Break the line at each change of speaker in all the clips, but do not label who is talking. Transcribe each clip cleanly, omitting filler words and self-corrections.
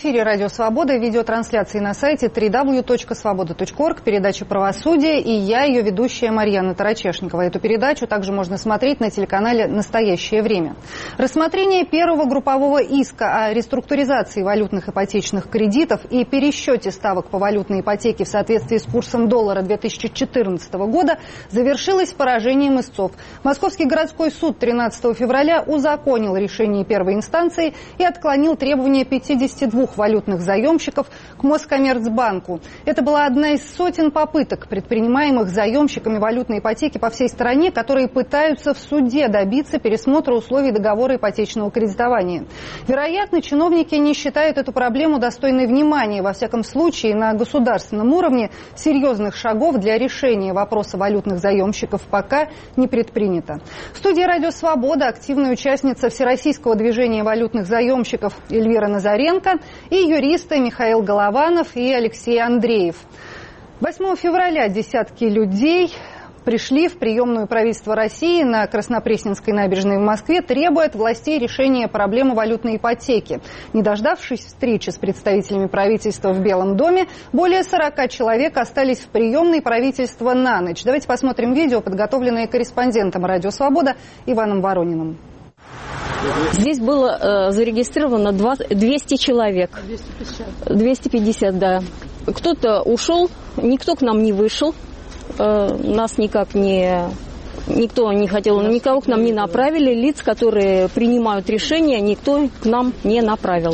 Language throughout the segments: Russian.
эфире «Радио Свобода», видеотрансляции на сайте www.svoboda.org, передача «Правосудие», и я, ее ведущая Марьяна Тарачешникова. Эту передачу также можно смотреть на телеканале «Настоящее время». Рассмотрение первого группового иска о реструктуризации валютных ипотечных кредитов и пересчете ставок по валютной ипотеке в соответствии с курсом доллара 2014 года завершилось поражением истцов. Московский городской суд 13 февраля узаконил решение первой инстанции и отклонил требования 52 валютных заемщиков к Москоммерцбанку. Это была одна из сотен попыток, предпринимаемых заемщиками валютной ипотеки по всей стране, которые пытаются в суде добиться пересмотра условий договора ипотечного кредитования. Вероятно, чиновники не считают эту проблему достойной внимания. Во всяком случае, на государственном уровне серьезных шагов для решения вопроса валютных заемщиков пока не предпринято. В студии «Радио Свобода» активная участница Всероссийского движения валютных заемщиков Эльвира Назаренко и юристы Михаил Голованов и Алексей Андреев. 8 февраля десятки людей пришли в приемную правительства России на Краснопресненской набережной в Москве, требуя от властей решения проблемы валютной ипотеки. Не дождавшись встречи с представителями правительства в Белом доме, более 40 человек остались в приемной правительства на ночь. Давайте посмотрим видео, подготовленное корреспондентом «Радио Свобода» Иваном Ворониным.
Здесь было зарегистрировано 200 человек. 250, да. Кто-то ушел, никто к нам не вышел. Нас никак никто не хотел, никого к нам не направили. Лиц, которые принимают решения, никто к нам не направил.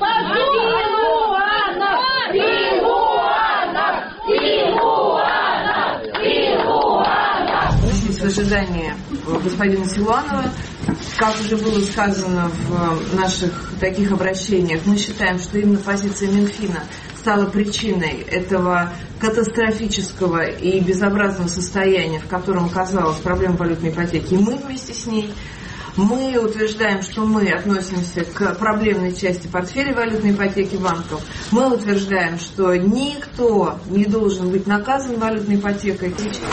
В ожидании господина Силуанова, как уже было сказано в наших таких обращениях, мы считаем, что именно позиция Минфина стала причиной этого катастрофического и безобразного состояния, в котором оказалась проблема валютной ипотеки. И мы вместе с ней. Мы утверждаем, что мы относимся к проблемной части портфеля валютной ипотеки банков. Мы утверждаем, что никто не должен быть наказан валютной ипотекой.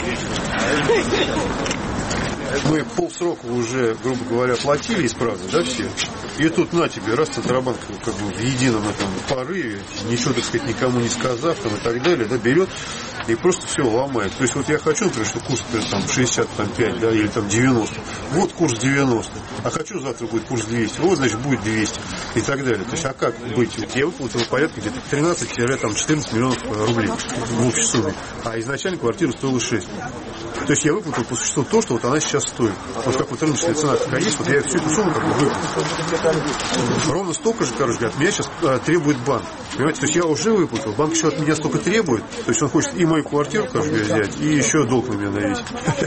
Мы полсрока уже, грубо говоря, платили исправно, да, все? И тут на тебе, раз Центробанк как бы в едином этом порыве, ничего, так сказать, никому не сказав там, и так далее, да, берет и просто все ломает. То есть вот я хочу, например, что курс, например, там 65, да, или там 90. Вот курс 90. А хочу завтра будет курс 200. Вот, значит, будет 200. И так далее. То есть, а как быть? Вот я выплатил порядка где-то 13-14 миллионов рублей в общей сумме. А изначально квартира стоила 6. То есть я выплатил по существу то, что вот она сейчас стоит. Вот как вот рыночная цена такая есть, вот я всю эту сумму как бы выплатил. Ровно столько же, короче говоря, от меня сейчас требует банк. Понимаете, то есть я уже выплатил, банк еще от меня столько требует, то есть он хочет и мою квартиру, короче говоря, взять, и еще долг на меня навесить.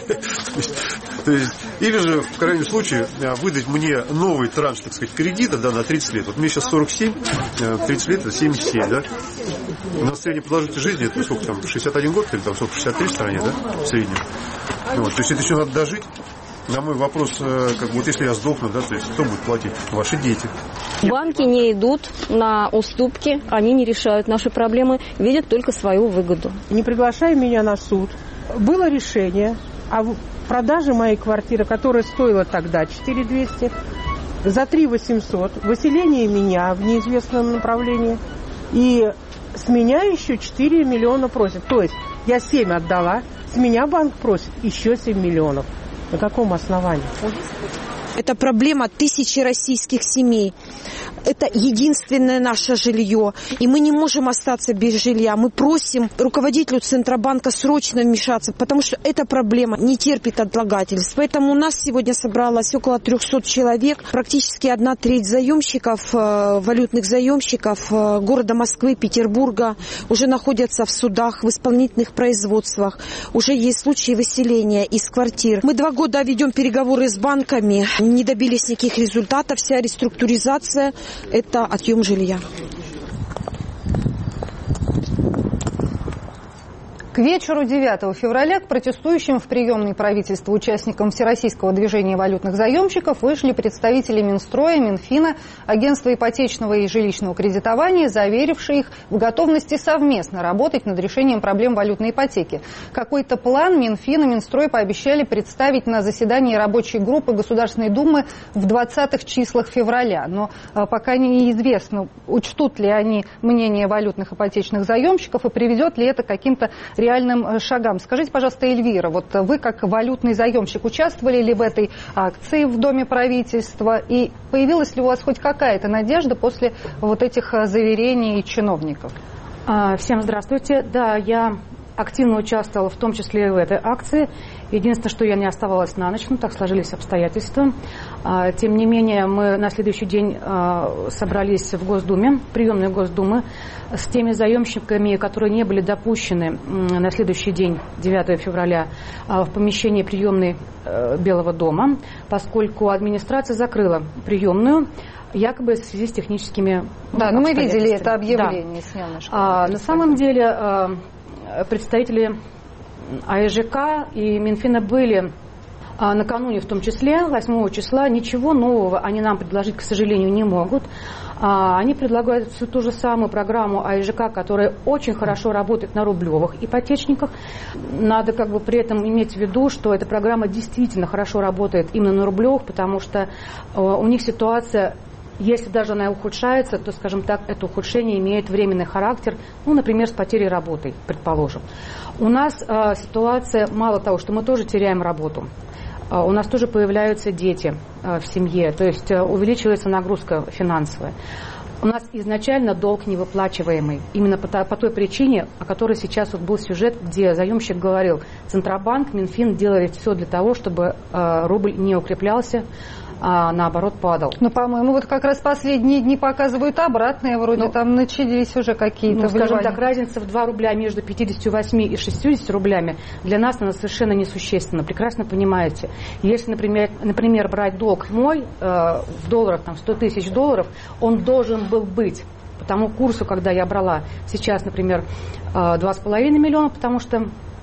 То есть, или же, в крайнем случае, выдать мне новый транш, так сказать, кредита, да, на 30 лет. Вот мне сейчас 47, 30 лет это 77, да. У нас средняя продолжительность жизни, это сколько там, 61 год, или там сколько, 63 в стране, да, в среднем. Вот, то есть это еще надо дожить. На мой вопрос, как бы, вот если я сдохну, да, то есть кто будет платить? Ваши дети.
Банки не идут на уступки, они не решают наши проблемы, видят только свою выгоду.
Не приглашай меня на суд. Было решение о продаже моей квартиры, которая стоила тогда 4200, за 3800, выселение меня в неизвестном направлении, и с меня еще 4 миллиона просят. То есть я 7 отдала, с меня банк просит еще 7 миллионов. На каком основании?
Это проблема тысячи российских семей. Это единственное наше жилье. И мы не можем остаться без жилья. Мы просим руководителю Центробанка срочно вмешаться, потому что эта проблема не терпит отлагательств. Поэтому у нас сегодня собралось около 300 человек. Практически 1/3 заемщиков, валютных заемщиков города Москвы, Петербурга уже находятся в судах, в исполнительных производствах. Уже есть случаи выселения из квартир. Мы 2 года ведем переговоры с банками. Не добились никаких результатов. Вся реструктуризация – это отъем жилья.
К вечеру 9 февраля к протестующим в приемной правительства участникам Всероссийского движения валютных заемщиков вышли представители Минстроя, Минфина, Агентства ипотечного и жилищного кредитования, заверившие их в готовности совместно работать над решением проблем валютной ипотеки. Какой-то план Минфин и Минстрой пообещали представить на заседании рабочей группы Государственной Думы в 20-х числах февраля. Но пока неизвестно, учтут ли они мнение валютных ипотечных заемщиков и приведет ли это к каким-то реальным шагам. Скажите, пожалуйста, Эльвира, вот вы как валютный заемщик участвовали ли в этой акции в Доме правительства? И появилась ли у вас хоть какая-то надежда после вот этих заверений чиновников?
Всем здравствуйте. Да, я активно участвовала в том числе и в этой акции. Единственное, что я не оставалась на ночь, так сложились обстоятельства. Тем не менее, мы на следующий день собрались в Госдуме, приемной Госдумы, с теми заемщиками, которые не были допущены на следующий день, 9 февраля, в помещении приемной Белого дома, поскольку администрация закрыла приемную, якобы в связи с техническими обстоятельствами.
Да, но мы видели это объявление.
Да. На самом деле представители АЭЖК и Минфина были накануне, в том числе 8 числа. Ничего нового они нам предложить, к сожалению, не могут. Они предлагают всю ту же самую программу АЭЖК, которая очень хорошо работает на рублевых ипотечниках. Надо при этом иметь в виду, что эта программа действительно хорошо работает именно на рублевых, потому что у них ситуация, если даже она ухудшается, то, скажем так, это ухудшение имеет временный характер, например, с потерей работы, предположим. У нас ситуация, мало того, что мы тоже теряем работу, у нас тоже появляются дети в семье, то есть увеличивается нагрузка финансовая. У нас изначально долг невыплачиваемый, именно по той причине, о которой сейчас был сюжет, где заемщик говорил, Центробанк, Минфин делали все для того, чтобы рубль не укреплялся, а наоборот падал.
По-моему, как раз последние дни показывают обратное, вроде там начались уже какие-то
скажем так, разница в 2 рубля между 58 и 60 рублями для нас она совершенно несущественна, прекрасно понимаете. Если, например, брать долг мой в долларах, 100 тысяч долларов, он должен был быть по тому курсу, когда я брала сейчас, например, 2,5 миллиона, потому что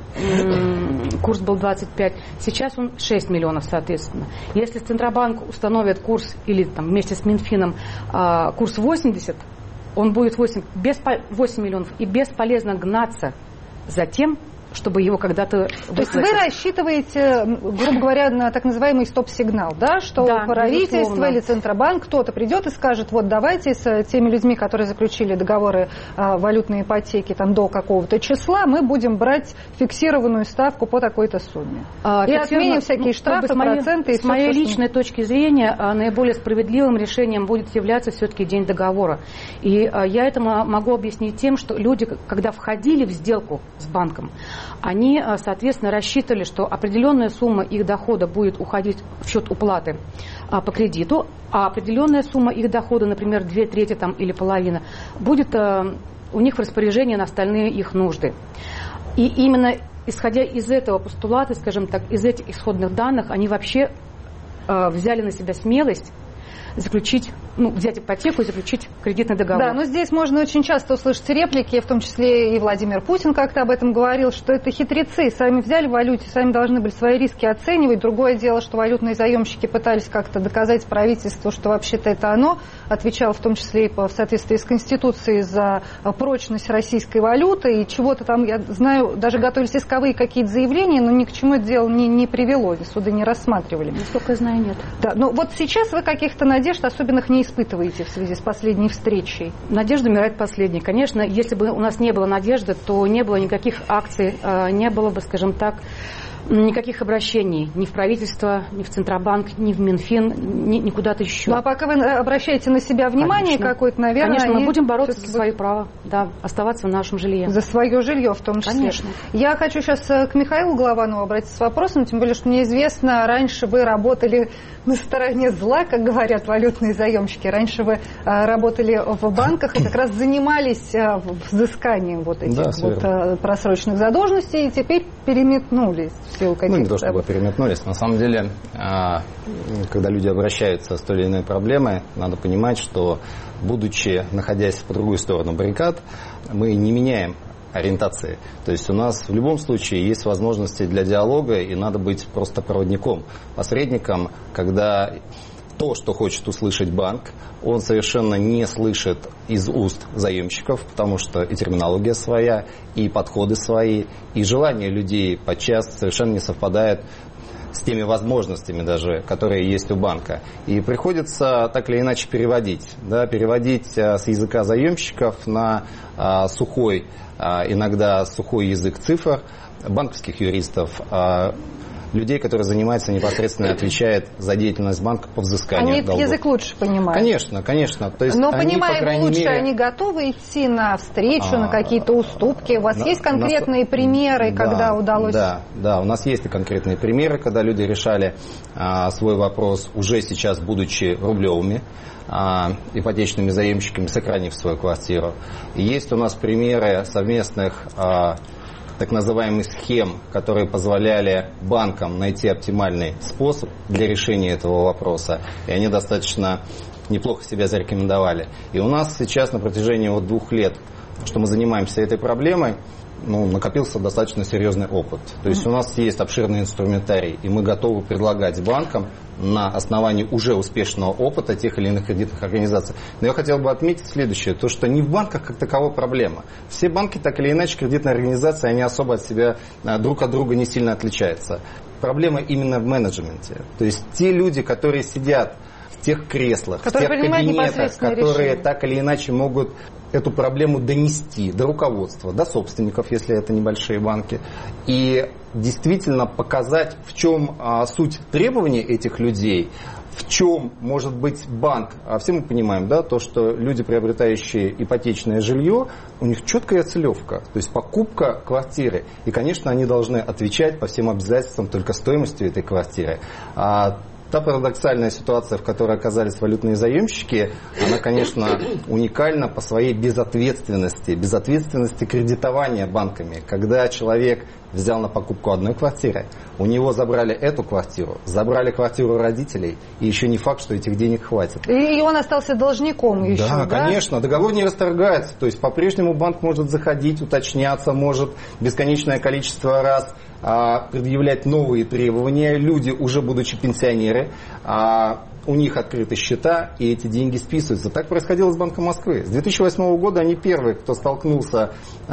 курс был 25, сейчас он 6 миллионов, соответственно. Если Центробанк установит курс, или вместе с Минфином курс 80, он будет 8 миллионов, и бесполезно гнаться за тем, чтобы его когда-то выплатить.
То есть вы рассчитываете, грубо говоря, на так называемый стоп-сигнал, да? Что правительство безусловно. Или Центробанк, кто-то придет и скажет, давайте с теми людьми, которые заключили договоры валютной ипотеки до какого-то числа, мы будем брать фиксированную ставку по такой-то сумме. И отменим всякие штрафы, проценты.
С моей личной точки зрения, наиболее справедливым решением будет являться все-таки день договора. И я это могу объяснить тем, что люди, когда входили в сделку с банком, они, соответственно, рассчитывали, что определенная сумма их дохода будет уходить в счет уплаты по кредиту, а определенная сумма их дохода, например, 2/3 или половина, будет у них в распоряжении на остальные их нужды. И именно исходя из этого постулата, скажем так, из этих исходных данных, они вообще взяли на себя смелость заключить, взять ипотеку и заключить кредитный договор.
Да, но здесь можно очень часто услышать реплики, в том числе и Владимир Путин как-то об этом говорил, что это хитрецы, сами взяли в валюте, сами должны были свои риски оценивать. Другое дело, что валютные заемщики пытались как-то доказать правительству, что вообще-то это оно отвечало в том числе и в соответствии с Конституцией за прочность российской валюты, и чего-то там, я знаю, даже готовились исковые какие-то заявления, но ни к чему это дело не привело, суды не рассматривали.
Насколько я знаю, нет.
Да, но сейчас вы каких-то надежд особенных не испытываете в связи с последней встречей?
Надежда умирает последней. Конечно, если бы у нас не было надежды, то не было никаких акций, не было бы, скажем так, никаких обращений ни в правительство, ни в Центробанк, ни в Минфин, ни куда-то еще.
А пока вы обращаете на себя внимание какое-то, наверное...
Конечно, мы будем бороться за свое право, оставаться в нашем жилье.
За свое жилье в том числе.
Конечно.
Я хочу сейчас к Михаилу Голованову обратиться с вопросом, тем более, что мне известно, раньше вы работали на стороне зла, как говорят валютные заемщики.Раньше вы работали в банках и как раз занимались взысканием этих просроченных задолженностей, и теперь переметнулись.
Не то чтобы переметнулись. На самом деле, когда люди обращаются с той или иной проблемой, надо понимать, что, находясь по другую сторону баррикад, мы не меняем ориентации. То есть у нас в любом случае есть возможности для диалога, и надо быть просто проводником, посредником, когда то, что хочет услышать банк, он совершенно не слышит из уст заемщиков, потому что и терминология своя, и подходы свои, и желание людей подчас совершенно не совпадает с теми возможностями даже, которые есть у банка. И приходится так или иначе переводить. Да, переводить с языка заемщиков на сухой, иногда сухой язык цифр, банковских юристов, людей, которые занимаются непосредственно и отвечают за деятельность банка по взысканию
долгов. Они этот язык лучше понимают.
Конечно, конечно. То есть
но
они,
понимая
по крайней
лучше,
мере,
они готовы идти навстречу, на какие-то уступки. У вас есть конкретные примеры, когда удалось?
Да, у нас есть и конкретные примеры, когда люди решали свой вопрос уже сейчас, будучи рублевыми, ипотечными заемщиками, сохранив свою квартиру. И есть у нас примеры совместных так называемых схем, которые позволяли банкам найти оптимальный способ для решения этого вопроса. И они достаточно неплохо себя зарекомендовали. И у нас сейчас на протяжении 2 лет, что мы занимаемся этой проблемой, накопился достаточно серьезный опыт. То есть у нас есть обширный инструментарий, и мы готовы предлагать банкам на основании уже успешного опыта тех или иных кредитных организаций. Но я хотел бы отметить следующее, то что не в банках как таковая проблема. Все банки, так или иначе, кредитные организации, они особо от себя друг от друга не сильно отличаются. Проблема именно в менеджменте. То есть те люди, которые сидят в тех креслах, в тех кабинетах, которые решения так или иначе могут эту проблему донести до руководства, до собственников, если это небольшие банки, и действительно показать, в чем суть требований этих людей, в чем может быть банк. Все мы понимаем, да, то, что люди, приобретающие ипотечное жилье, у них четкая целевка, то есть покупка квартиры. И, конечно, они должны отвечать по всем обязательствам только стоимостью этой квартиры. Та парадоксальная ситуация, в которой оказались валютные заемщики, она, конечно, уникальна по своей безответственности кредитования банками. Когда человек взял на покупку одной квартиры, у него забрали эту квартиру, забрали квартиру родителей, и еще не факт, что этих денег хватит.
И он остался должником еще, да?
Да, конечно, договор не расторгается, то есть по-прежнему банк может заходить, уточняться, может бесконечное количество раз предъявлять новые требования. Люди, уже будучи пенсионеры, у них открыты счета, и эти деньги списываются. Так происходило с Банком Москвы. С 2008 года они первые, кто столкнулся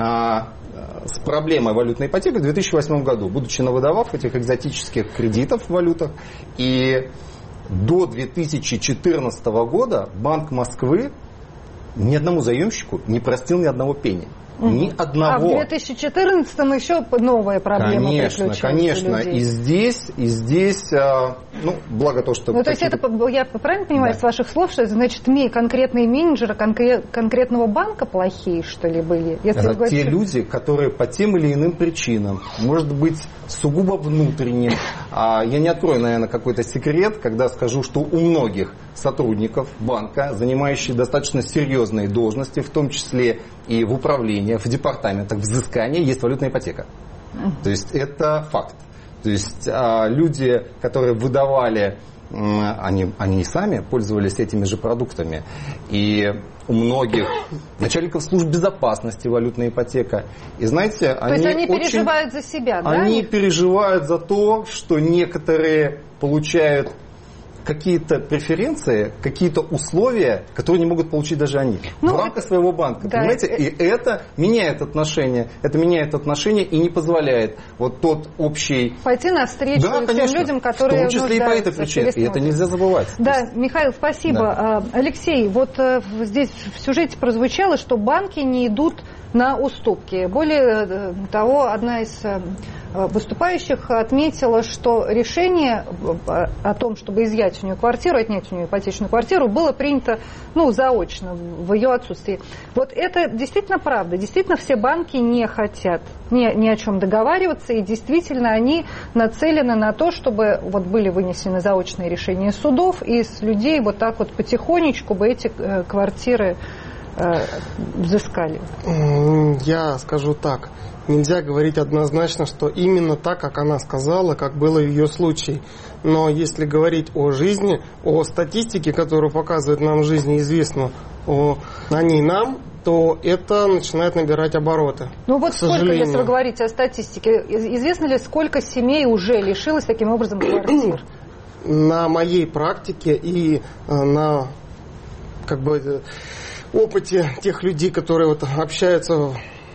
с проблемой валютной ипотеки в 2008 году, будучи навыдавав этих экзотических кредитов в валютах. И до 2014 года Банк Москвы ни одному заемщику не простил ни одного пенни. Ни одного.
А в 2014-м еще новая проблема приключилась.
Конечно. И здесь, благо то, что...
то есть это, я правильно понимаю, из ваших слов, что значит, конкретные менеджеры конкретного банка плохие, что ли, были?
Это те люди, которые по тем или иным причинам, может быть, сугубо внутренним. Я не открою, наверное, какой-то секрет, когда скажу, что у многих сотрудников банка, занимающих достаточно серьезные должности, в том числе и в управлении, в департаментах взыскания, есть валютная ипотека. То есть это факт. То есть люди, которые выдавали, они и сами пользовались этими же продуктами. И у многих начальников служб безопасности валютная ипотека. И знаете,
то есть они переживают за себя, да?
Они переживают за то, что некоторые получают какие-то преференции, какие-то условия, которые не могут получить даже они в рамках своего банка. Да, понимаете? И это меняет отношения. Это меняет отношения и не позволяет вот тот общий...
Пойти навстречу тем людям, которые...
В том числе и по этой причине. И это нельзя забывать.
Да, Михаил, спасибо. Да. Алексей, вот здесь в сюжете прозвучало, что банки не идут на уступки. Более того, одна из выступающих отметила, что решение о том, чтобы изъять у нее квартиру, отнять у нее ипотечную квартиру, было принято заочно, в ее отсутствии. Вот это действительно правда. Действительно, все банки не хотят ни о чем договариваться, и действительно они нацелены на то, чтобы были вынесены заочные решения судов, и с людей вот так вот потихонечку бы эти квартиры взыскали.
Я скажу так. Нельзя говорить однозначно, что именно так, как она сказала, как было в ее случае. Но если говорить о жизни, о статистике, которую показывает нам жизнь известно на ней нам, то это начинает набирать обороты.
Ну вот сколько, если вы говорите о статистике, известно ли, сколько семей уже лишилось таким образом квартир?
На моей практике и на опыте тех людей, которые вот общаются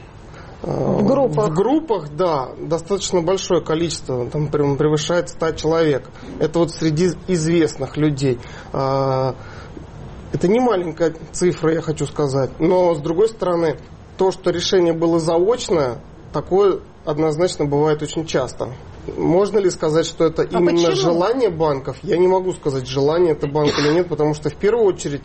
в группах, да, достаточно большое количество, там превышает 100 человек. Это вот среди известных людей. Это не маленькая цифра, я хочу сказать. Но, с другой стороны, то, что решение было заочное, такое однозначно бывает очень часто. Можно ли сказать, что это именно желание банков? Я не могу сказать, желание это банк или нет, потому что в первую очередь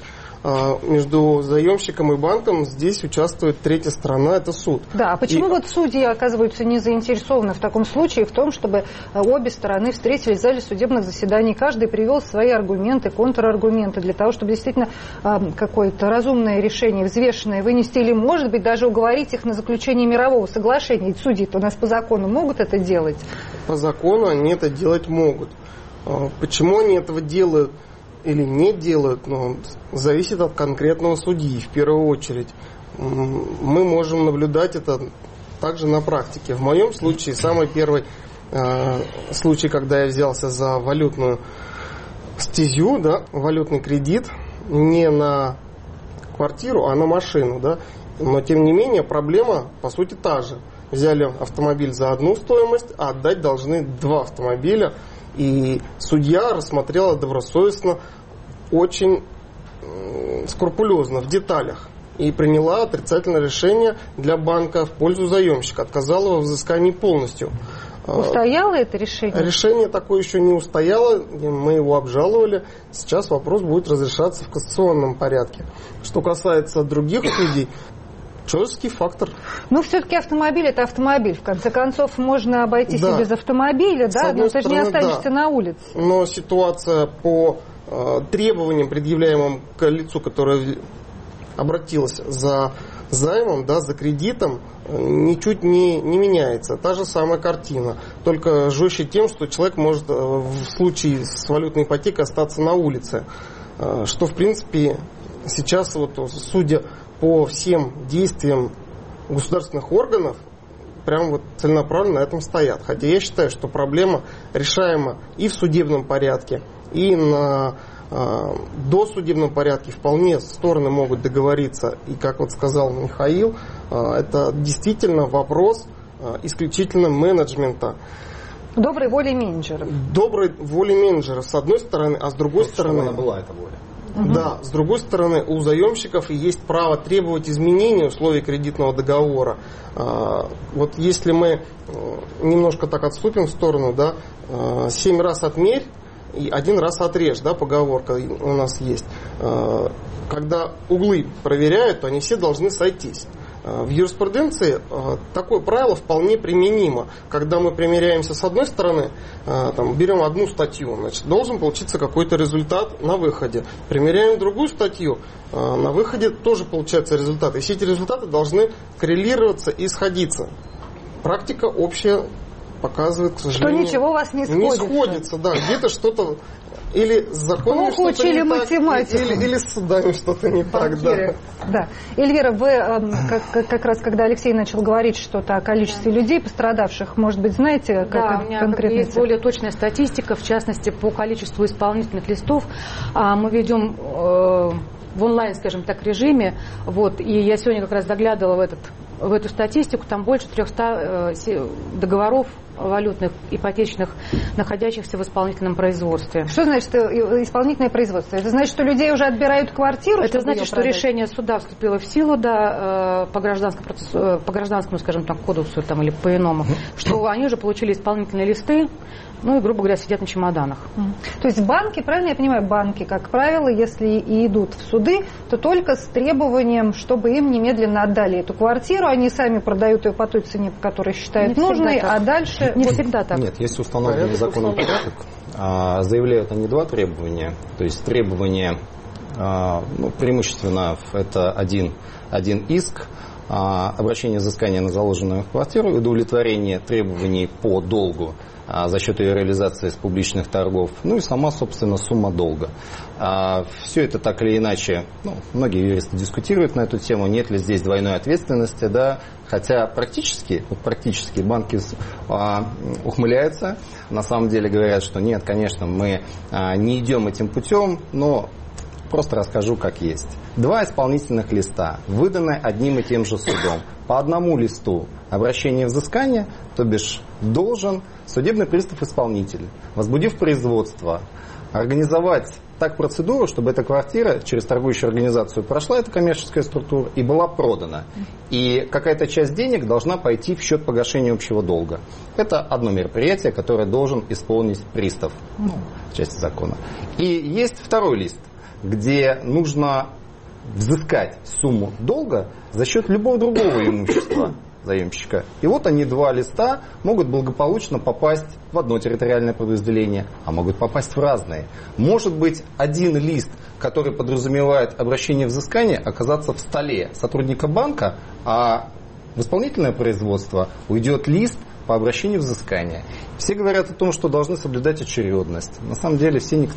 между заемщиком и банком здесь участвует третья сторона, это суд.
Да, а почему вот судьи оказываются не заинтересованы в таком случае в том, чтобы обе стороны встретились в зале судебных заседаний, каждый привел свои аргументы, контраргументы для того, чтобы действительно какое-то разумное решение, взвешенное вынести или, может быть, даже уговорить их на заключение мирового соглашения? Ведь судьи-то у нас по закону могут это делать?
По закону они это делать могут. Почему они этого делают или не делают, зависит от конкретного судьи в первую очередь. Мы можем наблюдать это также на практике. В моем случае, самый первый случай, когда я взялся за валютную стезю, да, валютный кредит, не на квартиру, а на машину, да, но тем не менее проблема по сути та же. Взяли автомобиль за одну стоимость, а отдать должны 2 автомобиля. И судья рассмотрела добросовестно, очень скрупулезно, в деталях. И приняла отрицательное решение для банка в пользу заемщика. Отказала во взыскании полностью.
Устояло это решение?
Решение такое еще не устояло. Мы его обжаловали. Сейчас вопрос будет разрешаться в кассационном порядке. Что касается других судей, человеческий фактор.
Ну, все-таки автомобиль – это автомобиль. В конце концов, можно обойтись и без автомобиля, да? Но ты же не останешься на улице.
Но ситуация по требованиям, предъявляемым к лицу, которое обратилось за займом, да, за кредитом, ничуть не меняется. Та же самая картина. Только жестче тем, что человек может в случае с валютной ипотекой остаться на улице. Что, в принципе, сейчас, вот, судя по всем действиям государственных органов, прям вот целенаправленно на этом стоят. Хотя я считаю, что проблема решаема и в судебном порядке, и на досудебном порядке. Вполне стороны могут договориться. И, как вот сказал Михаил, это действительно вопрос исключительно менеджмента.
Доброй воли менеджеров.
Доброй воли менеджеров, с одной стороны, а с другой стороны...
Она была эта воля.
Да, с другой стороны, у заемщиков есть право требовать изменения условий кредитного договора. Вот если мы немножко так отступим в сторону, да, 7 раз отмерь и 1 раз отрежь, да, поговорка у нас есть. Когда углы проверяют, то они все должны сойтись. В юриспруденции такое правило вполне применимо. Когда мы примеряемся с одной стороны, там, берем одну статью, значит, должен получиться какой-то результат на выходе. Примеряем другую статью, на выходе тоже получается результат. И все эти результаты должны коррелироваться и сходиться. Практика общая показывает, к сожалению,
что ничего у вас не сходится.
Не сходится, да, где-то что-то или с законом
что-то
учили
не математику.
так, или с судами что-то не так.
Да. Эльвира, вы как раз, когда Алексей начал говорить что-то о количестве людей, пострадавших, может быть, знаете,
как у меня конкретно есть более точная статистика, в частности, по количеству исполнительных листов. Мы ведем в онлайн, скажем так, режиме. Вот, и я сегодня как раз заглядывала в эту статистику, там больше 300 договоров валютных, ипотечных, находящихся в исполнительном производстве.
Что значит исполнительное производство? Это значит, что людей уже отбирают квартиру?
Это значит, что решение суда вступило в силу, да, по гражданскому, скажем так, кодексу там, или по-иному, что они уже получили исполнительные листы, ну и, грубо говоря, сидят на чемоданах.
То есть банки, правильно я понимаю, банки, как правило, если и идут в суды, то только с требованием, чтобы им немедленно отдали эту квартиру, они сами продают ее по той цене, по которой считают нужной, а дальше...
Не всегда так.
Нет, есть установленный законом порядок. Заявляют они 2 требования. То есть требования, преимущественно это один иск, обращение взыскания на заложенную квартиру, удовлетворение требований по долгу за счет ее реализации с публичных торгов, ну и сама, собственно, сумма долга. Все это так или иначе, многие юристы дискутируют на эту тему, нет ли здесь двойной ответственности, да, хотя практически банки ухмыляются, на самом деле говорят, что нет, конечно, мы не идем этим путем, но просто расскажу, как есть. 2 исполнительных листа, выданы одним и тем же судом. По одному листу обращение взыскания, то бишь должен судебный пристав-исполнитель, возбудив производство, организовать так процедуру, чтобы эта квартира через торгующую организацию прошла, эта коммерческая структура, и была продана. И какая-то часть денег должна пойти в счет погашения общего долга. Это одно мероприятие, которое должен исполнить пристав в части закона. И есть второй лист, где нужно взыскать сумму долга за счет любого другого имущества заемщика. И вот они, 2 листа, могут благополучно попасть в одно территориальное подразделение, а могут попасть в разные. Может быть, один лист, который подразумевает обращение взыскания, оказаться в столе сотрудника банка, а в исполнительное производство уйдет лист по обращению взыскания. Все говорят о том, что должны соблюдать очередность. На самом деле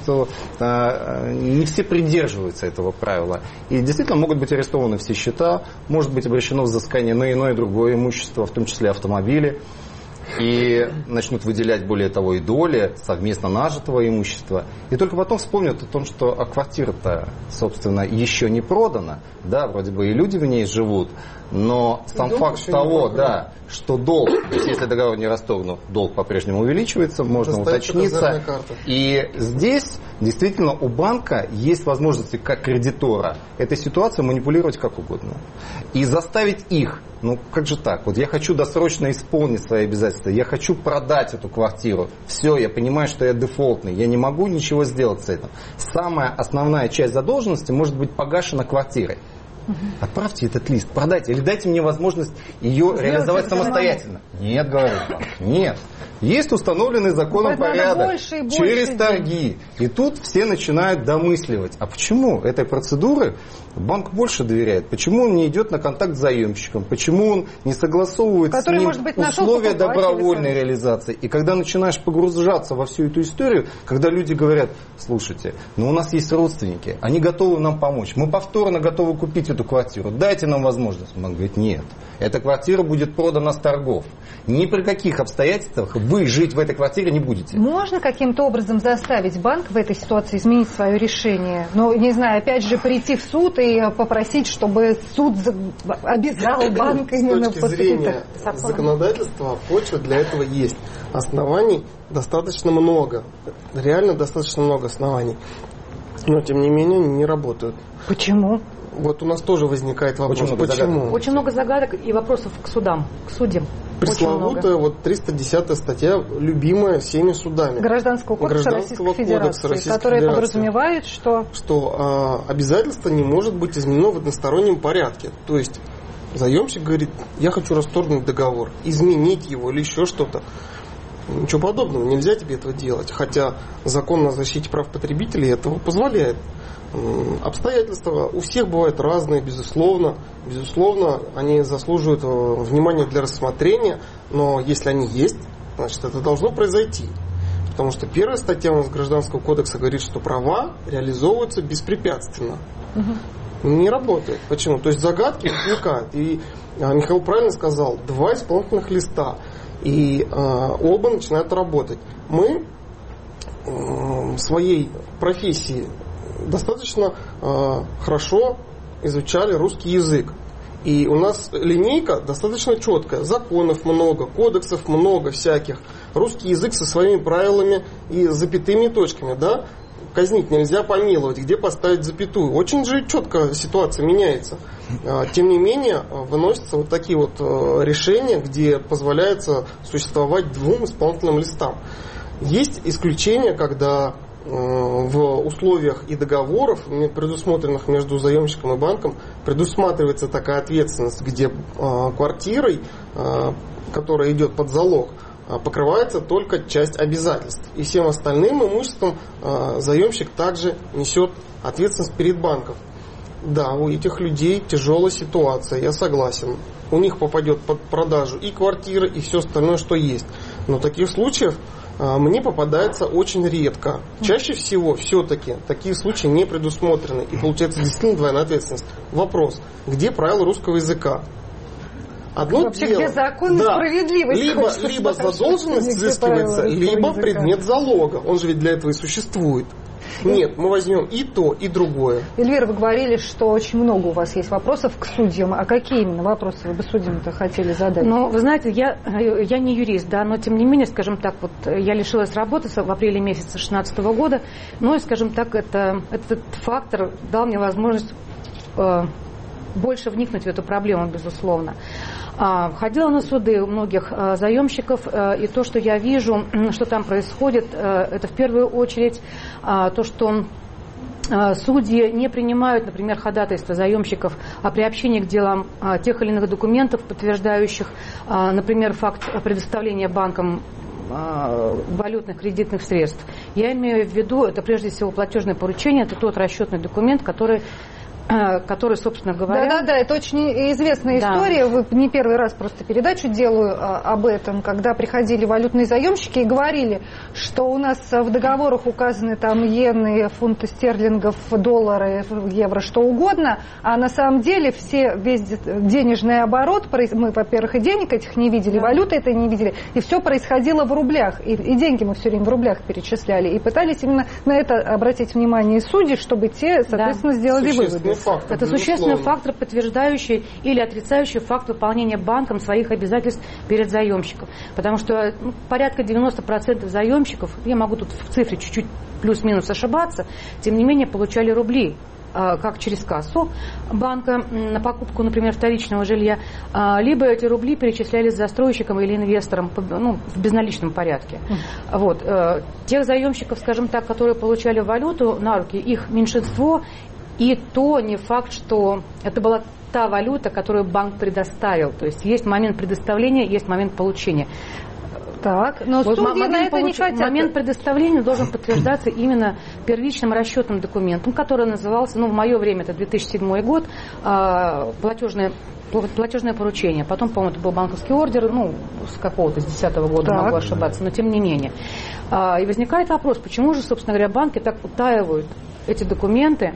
не все придерживаются этого правила. И действительно могут быть арестованы все счета, может быть обращено взыскание на иное другое имущество, в том числе автомобили. И начнут выделять, более того, и доли совместно нажитого имущества. И только потом вспомнят о том, что квартира-то, собственно, еще не продана. Да, вроде бы и люди в ней живут. Но сам факт того, что долг, то есть если договор не расторгнут, долг по-прежнему увеличивается, можно уточниться. И здесь действительно у банка есть возможности как кредитора этой ситуацией манипулировать как угодно. И заставить их, как же так, вот я хочу досрочно исполнить свои обязательства, я хочу продать эту квартиру, все, я понимаю, что я дефолтный, я не могу ничего сделать с этим. Самая основная часть задолженности может быть погашена квартирой. Отправьте этот лист, продайте, или дайте мне возможность ее реализовать самостоятельно. Нет, говорит банк, нет. Есть установленный законом порядок через торги. И тут все начинают домысливать. А почему этой процедуры банк больше доверяет? Почему он не идет на контакт с заемщиком? Почему он не согласовывает с ним условия добровольной реализации? И когда начинаешь погружаться во всю эту историю, когда люди говорят, слушайте, у нас есть родственники, они готовы нам помочь, мы повторно готовы купить эту квартиру, дайте нам возможность. Банк говорит, нет, эта квартира будет продана с торгов. Ни при каких обстоятельствах вы жить в этой квартире не будете.
Можно каким-то образом заставить банк в этой ситуации изменить свое решение? Не знаю, опять же, прийти в суд и попросить, чтобы суд обязал банк именно
поступить. С точки зрения законодательства, почва для этого есть. Оснований достаточно много. Реально достаточно много оснований. Но, тем не менее, они не работают.
Почему?
Вот у нас тоже возникает вопрос. Почему?
Очень много загадок и вопросов к судам, к судьям.
Пресловутая 310 статья, любимая всеми судами.
Гражданского кодекса Российской Федерации, которая подразумевает, что
обязательство не может быть изменено в одностороннем порядке. То есть заемщик говорит, я хочу расторгнуть договор, изменить его или еще что-то. Ничего подобного, нельзя тебе этого делать. Хотя закон о защите прав потребителей этого позволяет. Обстоятельства у всех бывают разные, безусловно. Безусловно, они заслуживают внимания для рассмотрения, но если они есть, значит, это должно произойти. Потому что первая статья у нас Гражданского кодекса говорит, что права реализовываются беспрепятственно. Не работает. Почему? То есть загадки возникают. И Михаил правильно сказал, 2 исполнительных листа. И оба начинают работать. Мы в своей профессии достаточно хорошо изучали русский язык. И у нас линейка достаточно четкая. Законов много, кодексов много всяких. Русский язык со своими правилами и запятыми точками. Да? Казнить нельзя, помиловать. Где поставить запятую? Очень же четко ситуация меняется. Тем не менее, выносятся вот такие вот решения, где позволяется существовать 2 исполнительным листам. Есть исключения, когда в условиях и договоров, предусмотренных между заемщиком и банком, предусматривается такая ответственность, где квартирой, которая идет под залог, покрывается только часть обязательств. И всем остальным имуществом заемщик также несет ответственность перед банком. Да, у этих людей тяжелая ситуация, я согласен. У них попадет под продажу и квартира, и все остальное, что есть. Но таких случаев мне попадается очень редко. Чаще всего все-таки такие случаи не предусмотрены. И получается действительно двойная ответственность. Вопрос, где правила русского языка? Одно
вообще,
дело,
где закон и справедливость?
Либо задолженность взыскивается, либо предмет залога. Он же ведь для этого и существует. Нет, мы возьмем и то, и другое.
Эльвира, вы говорили, что очень много у вас есть вопросов к судьям. А какие именно вопросы вы бы судьям-то хотели задать?
Ну, вы знаете, я не юрист, да, но тем не менее, скажем так, вот я лишилась работы в апреле месяца 2016 года, но, скажем так, этот фактор дал мне возможность больше вникнуть в эту проблему, безусловно. Ходила на суды у многих заемщиков, и то, что я вижу, что там происходит, это в первую очередь то, что судьи не принимают, например, ходатайства заемщиков о приобщении к делам тех или иных документов, подтверждающих, например, факт предоставления банкам валютных кредитных средств. Я имею в виду, это прежде всего платежное поручение, это тот расчетный документ, который, собственно говоря...
Да, это очень известная история. Вы не первый раз просто передачу делаю об этом, когда приходили валютные заемщики и говорили, что у нас в договорах указаны там иены, фунты стерлингов, доллары, евро, что угодно, а на самом деле весь денежный оборот, мы, во-первых, и денег этих не видели, валюты это не видели, и все происходило в рублях, и деньги мы все время в рублях перечисляли, и пытались именно на это обратить внимание судей, чтобы те, соответственно, сделали выводы.
Это существенный фактор, подтверждающий или отрицающий факт выполнения банком своих обязательств перед заемщиком. Потому что порядка 90% заемщиков, я могу тут в цифре чуть-чуть плюс-минус ошибаться, тем не менее получали рубли, как через кассу банка на покупку, например, вторичного жилья, либо эти рубли перечислялись застройщикам или инвесторам в безналичном порядке. Вот. Тех заемщиков, скажем так, которые получали валюту на руки, их меньшинство. И то не факт, что это была та валюта, которую банк предоставил. То есть есть момент предоставления, есть момент получения.
Так, но вот судьи на это не хотят.
Момент предоставления должен подтверждаться именно первичным расчетным документом, который назывался, в мое время, это 2007 год, платежное поручение. Потом, по-моему, это был банковский ордер, с какого-то, с 2010 года, могу ошибаться, но тем не менее. И возникает вопрос, почему же, собственно говоря, банки так утаивают эти документы,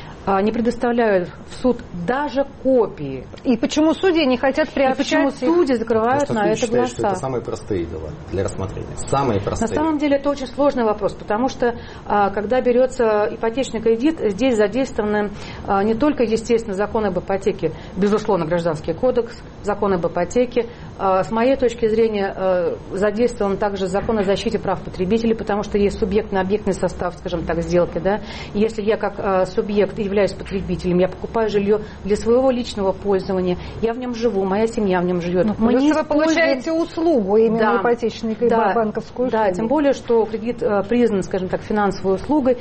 не предоставляют в суд даже копии.
И почему судьи не хотят приобщать?
И почему судьи закрывают на это глаза?
Что это самые простые дела для рассмотрения. Самые простые.
На самом деле это очень сложный вопрос, потому что когда берется ипотечный кредит, здесь задействованы не только, естественно, закон об ипотеке, безусловно, Гражданский кодекс, закон об ипотеке. С моей точки зрения задействован также закон о защите прав потребителей, потому что есть субъектно-объектный состав, скажем так, сделки. Да? И если я как субъект являюсь потребителем, я покупаю жилье для своего личного пользования, я в нем живу, моя семья в нем живет.
Вы получаете услугу, именно ипотечную, банковскую услугу.
Да, тем более, что кредит признан, скажем так, финансовой услугой,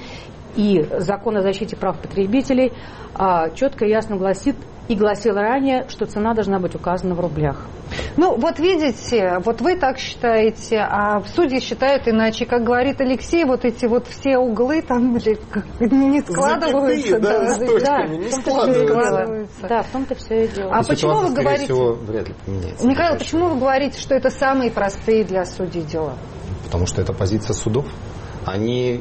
и закон о защите прав потребителей четко и ясно гласит, и гласил ранее, что цена должна быть указана в рублях.
Вот видите, вот вы так считаете, а судьи считают иначе. Как говорит Алексей, вот эти вот все углы там не складываются.
Не складываются.
Да, в том-то все и дело.
А почему вы говорите...
Всего, вряд ли поменяется.
Михаил, почему вы говорите, что это самые простые для судей дела?
Потому что это позиция судов. Они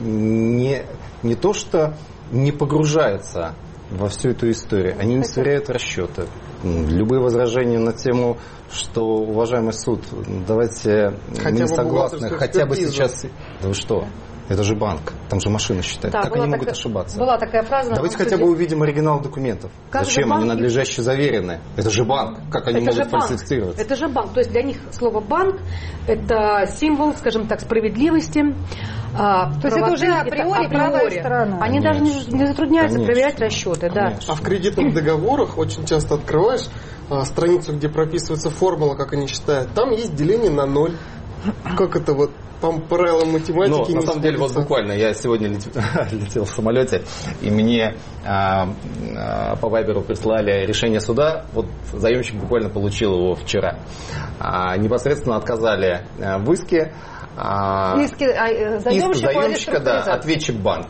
не то что не погружаются во всю эту историю, они не сверяют расчеты. Любые возражения на тему, что, уважаемый суд, давайте мы не согласны, хотя бы сейчас... Да вы что? Это же банк, там же машина считает.
Да,
как они могут ошибаться?
Была такая фраза.
Давайте хотя бы увидим оригинал документов. Зачем они надлежаще заверены? Это же банк. Как они могут фальсифицироваться?
Это же банк. То есть для них слово банк это символ, скажем так, справедливости.
То есть это уже априори правая сторона.
Они даже не затрудняются проверять расчеты. Да.
А в кредитных договорах очень часто открываешь страницу, где прописывается формула, как они считают. Там есть деление на 0. Как это вот? По правилам математики.
На самом деле, вот буквально, я сегодня летел в самолете, и мне по вайберу прислали решение суда. Вот заемщик буквально получил его вчера. Непосредственно отказали в иске.
Иск заемщика,
да, ответчик банк.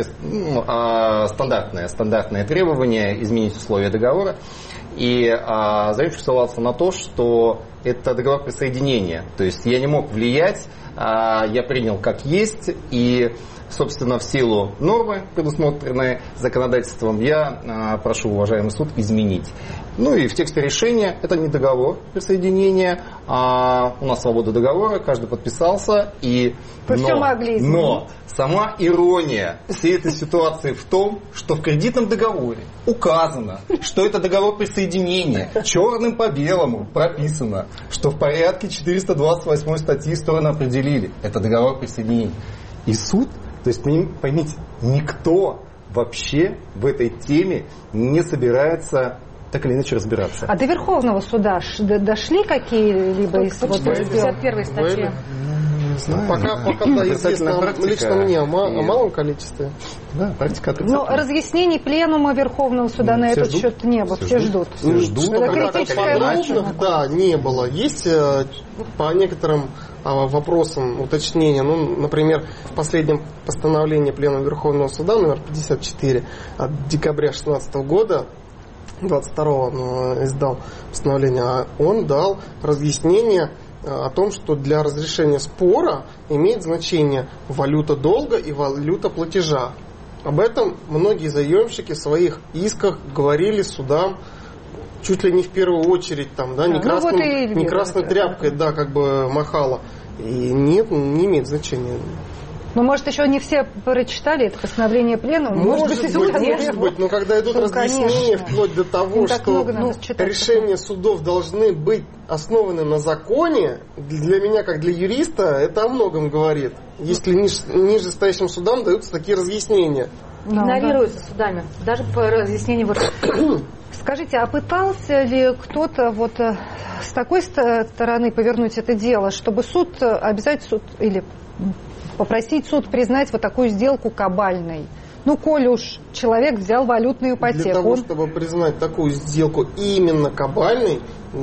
Стандартное требование изменить условия договора. И заемщик ссылался на то, что это договор присоединения. То есть я не мог влиять, я принял как есть, и, собственно, в силу нормы, предусмотренной законодательством, я прошу уважаемый суд изменить. Ну и в тексте решения это не договор присоединения, а у нас свобода договора, каждый подписался. Но сама ирония всей этой ситуации в том, что в кредитном договоре указано, что это договор присоединения. Черным по белому прописано, что в порядке 428 статьи стороны определили. Это договор присоединения. И суд, то есть, поймите, никто вообще в этой теме не собирается так или иначе разбираться.
А до Верховного суда дошли какие-либо из
51 статьи?
Пока да, известно лично мне о малом количестве.
Да, практика отрицательная.
Но разъяснений пленума Верховного суда на этот счет не было. Все ждут.
Подробных, да, не было. Есть по некоторым вопросам уточнения. Ну, например, в последнем постановлении Пленума Верховного суда номер 54 от декабря 2016 года 22-го издал постановление, он дал разъяснение о том, что для разрешения спора имеет значение валюта долга и валюта платежа. Об этом многие заемщики в своих исках говорили судам чуть ли не в первую очередь, там, да, не красной тряпкой, да, как бы махала. И нет, не имеет значения.
Ну, может, еще не все прочитали это постановление пленума?
Может быть, но когда идут разъяснения вплоть до того, что решения судов должны быть основаны на законе, для меня, как для юриста, это о многом говорит. Если нижестоящим судам даются такие разъяснения.
Игнорируются судами, даже по разъяснению.
Скажите, а пытался ли кто-то вот с такой стороны повернуть это дело, чтобы суд, обязать суд или попросить суд признать вот такую сделку кабальной? Ну, коли уж человек взял валютную ипотеку.
Для того, чтобы признать такую сделку именно кабальной,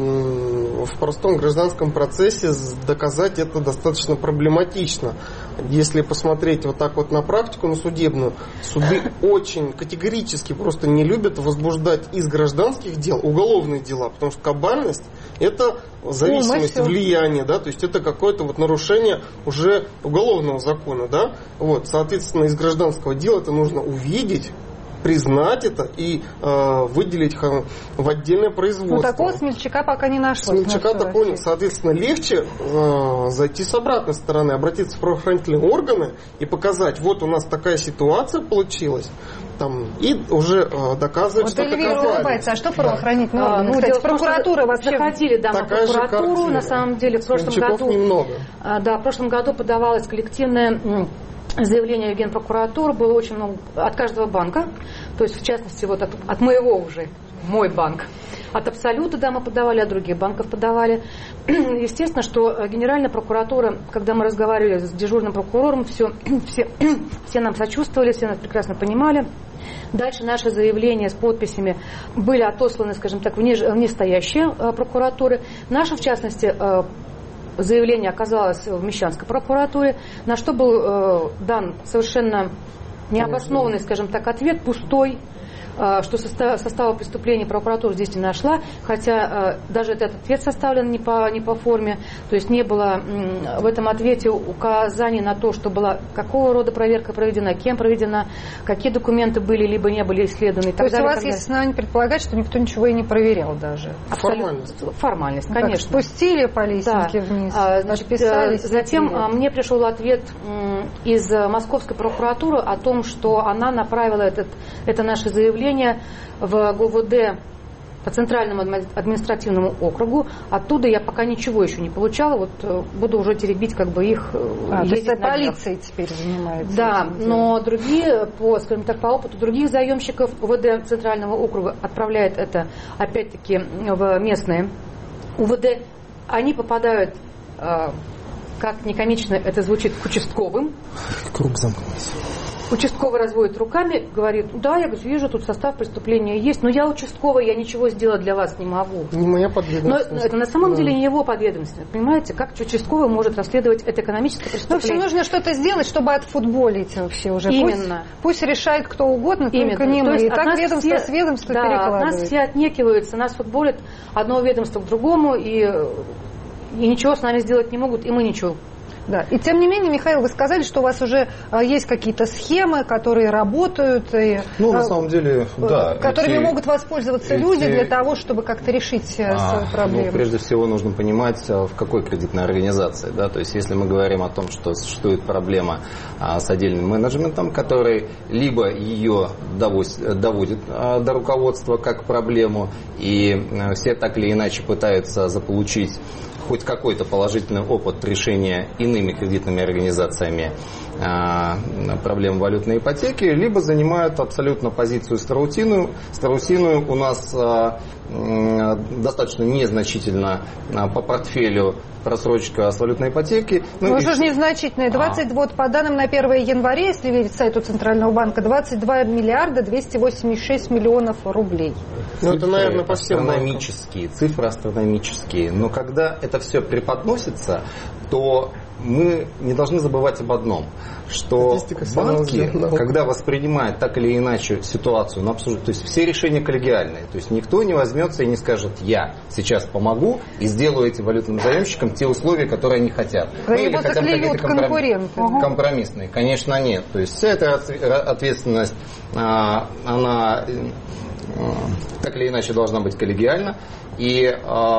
в простом гражданском процессе доказать это достаточно проблематично. Если посмотреть вот так вот на практику, на судебную, суды очень категорически просто не любят возбуждать из гражданских дел уголовные дела, потому что кабальность – это зависимость, влияние, да, то есть это какое-то вот нарушение уже уголовного закона, да, вот, соответственно, из гражданского дела это нужно увидеть, признать это и выделить в отдельное производство.
Ну, такого смельчака пока не нашлось.
Смельчака такого нет. Соответственно, легче зайти с обратной стороны, обратиться в правоохранительные органы и показать, вот у нас такая ситуация получилась, там, и уже доказывать, вот что это
улыбается. А что правоохранительные органы? Кстати, прокуратура вообще...
Заходили, да, на прокуратуру, на самом деле, в прошлом году...
немного.
Да, в прошлом году подавалось коллективное заявление в Генпрокуратуру, было очень много от каждого банка, то есть в частности вот от моего уже, мой банк, от Абсолюта, да, мы подавали, от других банков подавали. Естественно, что Генеральная прокуратура, когда мы разговаривали с дежурным прокурором, все нам сочувствовали, все нас прекрасно понимали. Дальше наши заявления с подписями были отосланы, скажем так, в нижестоящие прокуратуры. Наша, в частности, заявление оказалось в Мещанской прокуратуре, на что был дан совершенно необоснованный, скажем так, ответ, пустой, что состава преступления прокуратура здесь не нашла, хотя даже этот ответ составлен не по форме, то есть не было в этом ответе указаний на то, что была какого рода проверка проведена, кем проведена, какие документы были либо не были исследованы.
То есть у вас есть основания предполагать, что никто ничего и не проверял даже?
Формальность, конечно.
Так, спустили по лестнице вниз, подписались.
Затем мне пришел ответ из Московской прокуратуры о том, что она направила это наше заявление в ГУВД по Центральному административному округу. Оттуда я пока ничего еще не получала. Вот буду уже теребить как бы их.
То есть полиция теперь занимается.
Да, но другие, скажем так, по опыту других заемщиков, УВД Центрального округа отправляет это опять-таки в местные УВД. Они попадают, как некомично это звучит, к участковым.
Круг замкнулся.
Участковый разводит руками, говорит, да, я вижу, тут состав преступления есть, но я участковый, я ничего сделать для вас не могу.
Не моя подведомственность.
Но это на самом деле не его подведомственность. Понимаете, как участковый может расследовать это экономическое преступление?
Ну, все нужно что-то сделать, чтобы отфутболить вообще уже.
Именно.
Пусть решает кто угодно, только не мы. И так ведомство с ведомства перекладывает.
Нас все отнекиваются, нас футболят одно ведомство к другому, и И ничего с нами сделать не могут, и мы ничего.
Да. И тем не менее, Михаил, вы сказали, что у вас уже есть какие-то схемы, которые работают, и,
на самом деле, да.
которыми могут воспользоваться люди для того, чтобы как-то решить свою проблему.
Прежде всего нужно понимать, в какой кредитной организации. Да? То есть, если мы говорим о том, что существует проблема с отдельным менеджментом, который либо ее доводит до руководства как проблему, и все так или иначе пытаются заполучить хоть какой-то положительный опыт решения иными кредитными организациями проблем валютной ипотеки, либо занимают абсолютно позицию страусиную. Страусиную у нас достаточно незначительно по портфелю просрочка с валютной ипотеки.
Ну что ж незначительное. Вот по данным на 1 января, если верить сайту Центрального банка, 22 миллиарда 286 миллионов рублей.
Это, наверное, по всем цифры астрономические. Но когда это все преподносится, то мы не должны забывать об одном, что банки, когда воспринимают так или иначе ситуацию, то есть все решения коллегиальные, то есть никто не возьмется и не скажет: я сейчас помогу и сделаю этим валютным заемщикам те условия, которые они хотят.
Или хотя бы какие-то
компромиссные. Конечно, нет. То есть вся эта ответственность, она так или иначе должна быть коллегиальна. И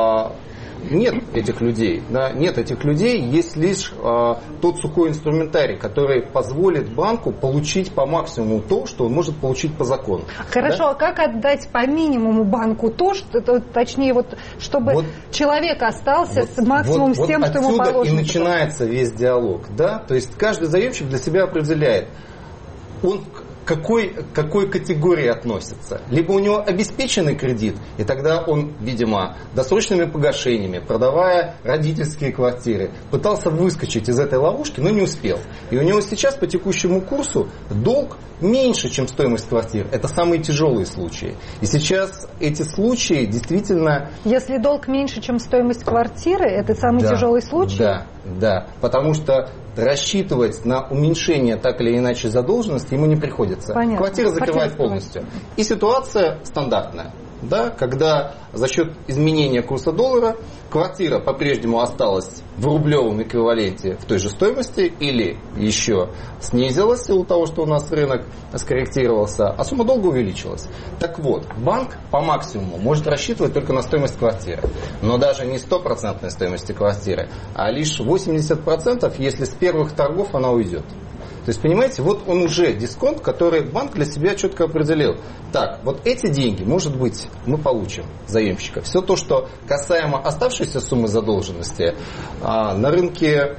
нет этих людей. Да, нет этих людей, есть лишь тот сухой инструментарий, который позволит банку получить по максимуму то, что он может получить по закону.
Хорошо, да? А как отдать по минимуму банку то, что, точнее, чтобы человек остался с максимумом с тем, что ему положено?
Отсюда и начинается весь диалог. Да? То есть каждый заемщик для себя определяет, он к какой категории относится. Либо у него обеспеченный кредит, и тогда он, видимо, досрочными погашениями, продавая родительские квартиры, пытался выскочить из этой ловушки, но не успел. И у него сейчас по текущему курсу долг меньше, чем стоимость квартир. Это самые тяжелые случаи. И сейчас эти случаи действительно...
Если долг меньше, чем стоимость квартиры, это самый тяжелый случай?
Да. Потому что рассчитывать на уменьшение так или иначе задолженности ему не приходится.
Понятно.
Квартира закрывает полностью. И ситуация стандартная. Да, когда за счет изменения курса доллара квартира по-прежнему осталась в рублевом эквиваленте в той же стоимости или еще снизилась в силу того, что у нас рынок скорректировался, а сумма долга увеличилась. Так вот, банк по максимуму может рассчитывать только на стоимость квартиры. Но даже не 100% стоимости квартиры, а лишь 80%, если с первых торгов она уйдет. То есть, понимаете, вот он уже дисконт, который банк для себя четко определил. Так, вот эти деньги, может быть, мы получим заемщика. Все то, что касаемо оставшейся суммы задолженности, на рынке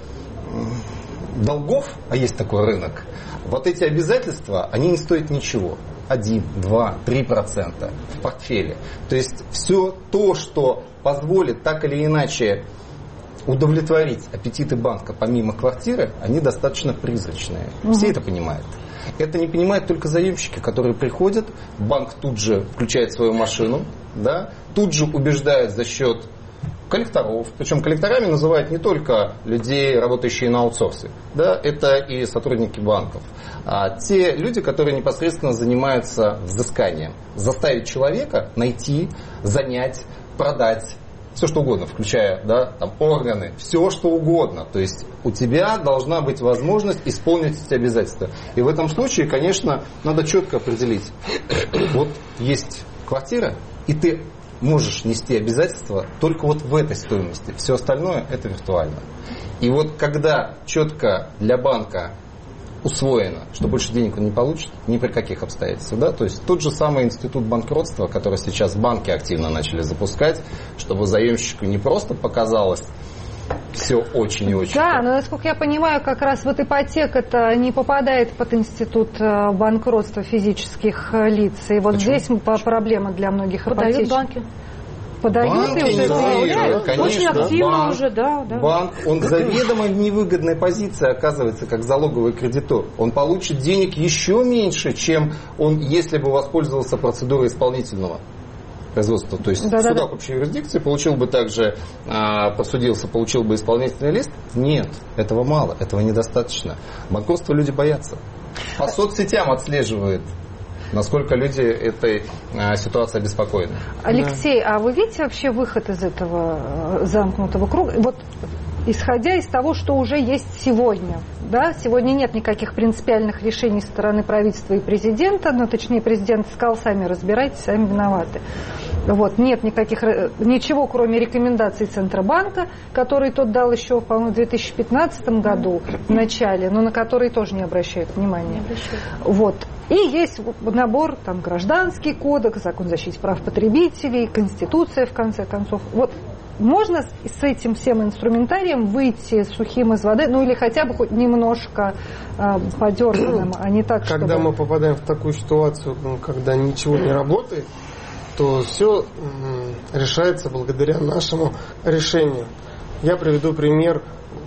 долгов, а есть такой рынок, вот эти обязательства, они не стоят ничего. 1, 2, 3% в портфеле. То есть, все то, что позволит так или иначе удовлетворить аппетиты банка помимо квартиры, они достаточно призрачные. Все это понимают. Это не понимают только заемщики, которые приходят, банк тут же включает свою машину, да, тут же убеждает за счет коллекторов. Причем коллекторами называют не только людей, работающие на аутсорсе, да, это и сотрудники банков. А те люди, которые непосредственно занимаются взысканием. Заставить человека найти, занять, продать, все что угодно, включая органы, все что угодно. То есть у тебя должна быть возможность исполнить эти обязательства. И в этом случае, конечно, надо четко определить. Вот есть квартира, и ты можешь нести обязательства только вот в этой стоимости. Все остальное это виртуально. И вот когда четко для банка усвоено, что больше денег он не получит ни при каких обстоятельствах. Да? То есть тот же самый институт банкротства, который сейчас банки активно начали запускать, чтобы заемщику не просто показалось все очень и очень.
Да, но насколько я понимаю, как раз вот ипотека-то не попадает под институт банкротства физических лиц. И вот здесь проблема для многих ипотечных.
Подают банки.
Подают и уже заявляют.
Очень активно уже, да.
Банк, он заведомо в невыгодной позиции оказывается, как залоговый кредитор. Он получит денег еще меньше, чем он, если бы воспользовался процедурой исполнительного производства. То есть в судах общей юрисдикции получил бы также, посудился, получил бы исполнительный лист. Нет, этого мало, этого недостаточно. Банкротство люди боятся. По соцсетям отслеживают насколько люди этой ситуацией обеспокоены.
Алексей, а вы видите вообще выход из этого замкнутого круга? Вот исходя из того, что уже есть сегодня. Да? Сегодня нет никаких принципиальных решений со стороны правительства и президента, но точнее президент сказал, сами разбирайтесь, сами виноваты. Вот, нет ничего, кроме рекомендаций Центробанка, который тот дал еще, по-моему, в 2015 году в начале, но на который тоже не обращают внимания. Вот. И есть набор, там, гражданский кодекс, закон о защите прав потребителей, конституция, в конце концов. Вот можно с этим всем инструментарием выйти сухим из воды, ну или хотя бы хоть немножко подерганным, а не так, чтобы...
Когда мы попадаем в такую ситуацию, когда ничего не работает, то все решается благодаря нашему решению. Я приведу пример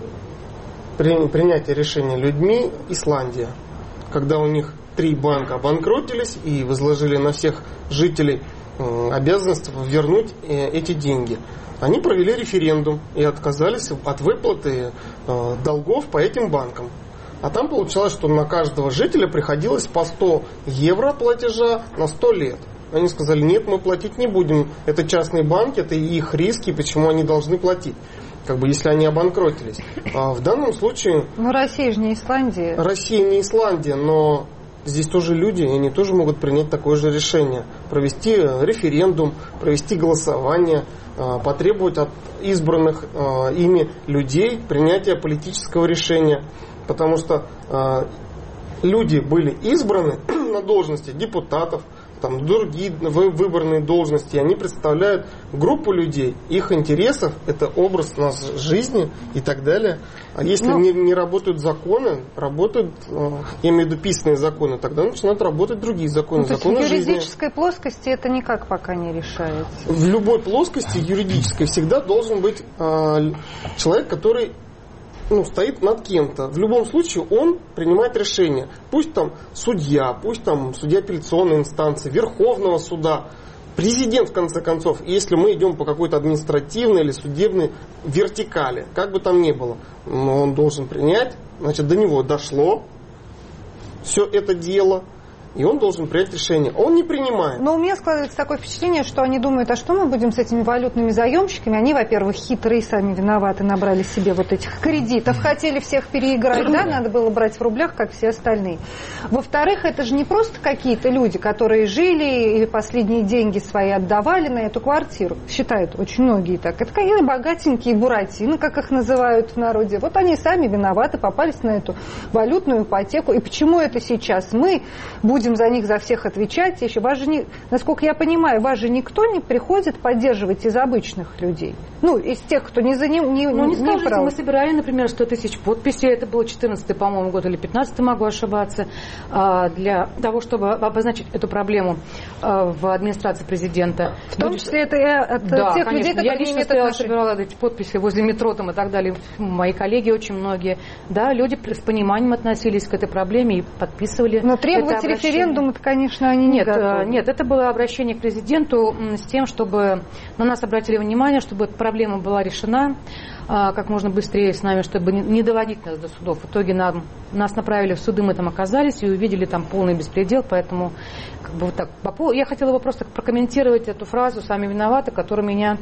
принятия решения людьми Исландия, когда у них 3 банка обанкротились и возложили на всех жителей обязанность вернуть эти деньги. Они провели референдум и отказались от выплаты долгов по этим банкам. А там получалось, что на каждого жителя приходилось по 100 евро платежа на 100 лет. Они сказали, нет, мы платить не будем. Это частные банки, это их риски, почему они должны платить, если они обанкротились. А в данном случае...
Но Россия же не Исландия.
Россия не Исландия, но здесь тоже люди, и они тоже могут принять такое же решение. Провести референдум, провести голосование, потребовать от избранных ими людей принятия политического решения. Потому что люди были избраны на должности депутатов, там другие выборные должности, они представляют группу людей, их интересов, это образ нашей жизни и так далее. А если не работают законы, работают, я имею в виду писанные законы, тогда начинают работать другие законы. Законы
в юридической плоскости это никак пока не решается.
В любой плоскости юридической всегда должен быть человек, который стоит над кем-то. В любом случае он принимает решение. Пусть там судья, пусть там судья апелляционной инстанции, Верховного суда, президент, в конце концов. Если мы идем по какой-то административной или судебной вертикали, как бы там ни было, но он должен принять, значит, до него дошло все это дело, и он должен принять решение. Он не принимает.
Но у меня складывается такое впечатление, что они думают, а что мы будем с этими валютными заемщиками? Они, во-первых, хитрые, сами виноваты, набрали себе вот этих кредитов, хотели всех переиграть, да, надо было брать в рублях, как все остальные. Во-вторых, это же не просто какие-то люди, которые жили и последние деньги свои отдавали на эту квартиру. Считают очень многие так. Это какие-то богатенькие буратино, как их называют в народе. Вот они сами виноваты, попались на эту валютную ипотеку. И почему это сейчас мы будем за них, за всех отвечать? Еще вас же насколько я понимаю, вас же никто не приходит поддерживать из обычных людей. Из тех, кто не за ним не
скажите,
брал.
Мы собирали, например, 100 тысяч подписей, это был 14-й, по-моему, год или 15-й, могу ошибаться, для того, чтобы обозначить эту проблему в администрации президента.
В том числе это от тех
конечно.
людей, которые
я лично собирала эти подписи возле метро там, и так далее. Мои коллеги очень многие. Да, люди с пониманием относились к этой проблеме и подписывали.
Но требовать референдум, это, конечно, они не готовы.
Нет, это было обращение к президенту с тем, чтобы на нас обратили внимание, чтобы эта проблема была решена как можно быстрее с нами, чтобы не доводить нас до судов. В итоге нас направили в суды, мы там оказались и увидели там полный беспредел, поэтому вот так. Я хотела бы просто прокомментировать эту фразу «сами виноваты», которая меня...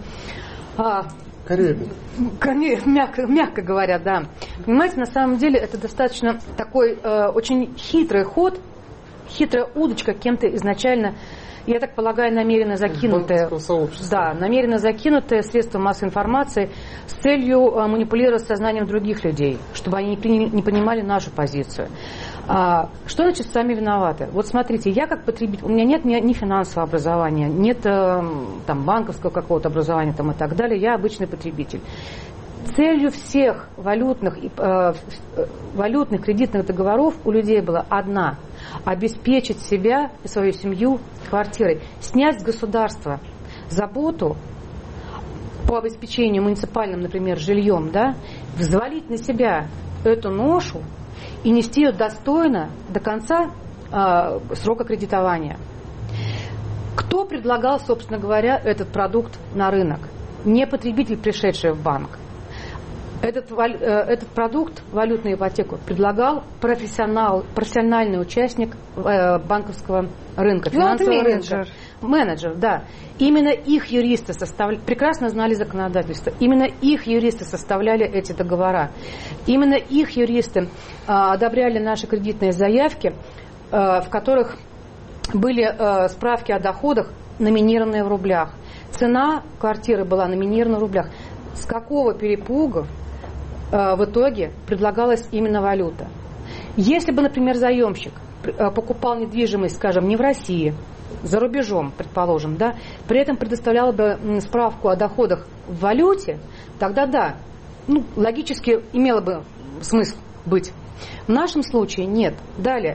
Мягко говоря, да. Понимаете, на самом деле это достаточно такой очень хитрый ход, хитрая удочка, кем-то изначально, я так полагаю, намеренно закинутая средства массовой информации с целью манипулировать сознанием других людей, чтобы они не понимали нашу позицию. Что значит сами виноваты? Вот смотрите, я как потребитель, у меня нет ни финансового образования, нет там банковского какого-то образования там, и так далее, я обычный потребитель. Целью всех валютных кредитных договоров у людей была одна – обеспечить себя и свою семью квартирой, снять с государства заботу по обеспечению муниципальным, например, жильем, да, взвалить на себя эту ношу и нести ее достойно до конца срока кредитования. Кто предлагал, собственно говоря, этот продукт на рынок? Не потребитель, пришедший в банк. Этот продукт, валютную ипотеку, предлагал профессиональный участник банковского рынка, финансового рынка. Менеджер, да. Именно их юристы прекрасно знали законодательство. Именно их юристы составляли эти договора. Именно их юристы одобряли наши кредитные заявки, в которых были справки о доходах, номинированные в рублях. Цена квартиры была номинирована в рублях. С какого перепуга в итоге предлагалась именно валюта? Если бы, например, заемщик покупал недвижимость, скажем, не в России, за рубежом, предположим, да, при этом предоставлял бы справку о доходах в валюте, тогда да, логически имело бы смысл быть. В нашем случае нет. Далее,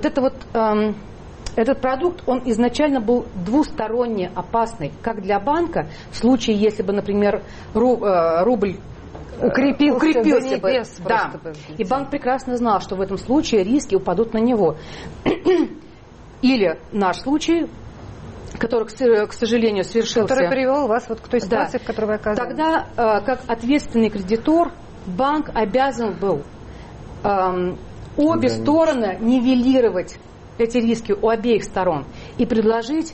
этот продукт, он изначально был двусторонне опасный, как для банка, в случае, если бы, например, рубль укрепился бы. Да. И банк прекрасно знал, что в этом случае риски упадут на него. Или наш случай, который, к сожалению, свершился.
Который привел вас вот к той ситуации, в которой вы оказались.
Тогда, как ответственный кредитор, банк обязан был обе стороны нивелировать эти риски у обеих сторон и предложить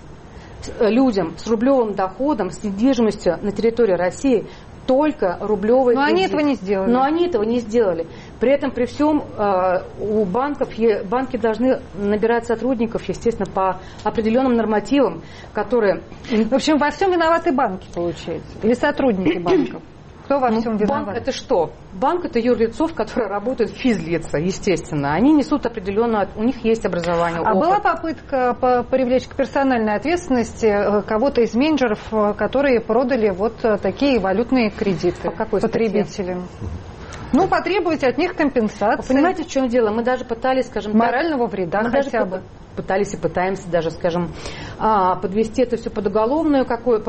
людям с рублевым доходом, с недвижимостью на территории России только рублевый кредит. Но они этого не сделали. При этом, при всем, у банки должны набирать сотрудников, естественно, по определенным нормативам, которые...
В общем, во всем виноваты банки, получается? Или сотрудники банков? Кто во всем виноват?
Банк это что? Банк это юрлицов, которые работают физлица, естественно. Они несут определенно, у них есть образование.
А была попытка привлечь к персональной ответственности кого-то из менеджеров, которые продали вот такие валютные кредиты потребителям? Потребовать от них компенсации.
Вы понимаете, в чем дело? Мы даже пытались, скажем,
морального вреда хотя бы.
Пытались и пытаемся даже, скажем, подвести это все под уголовный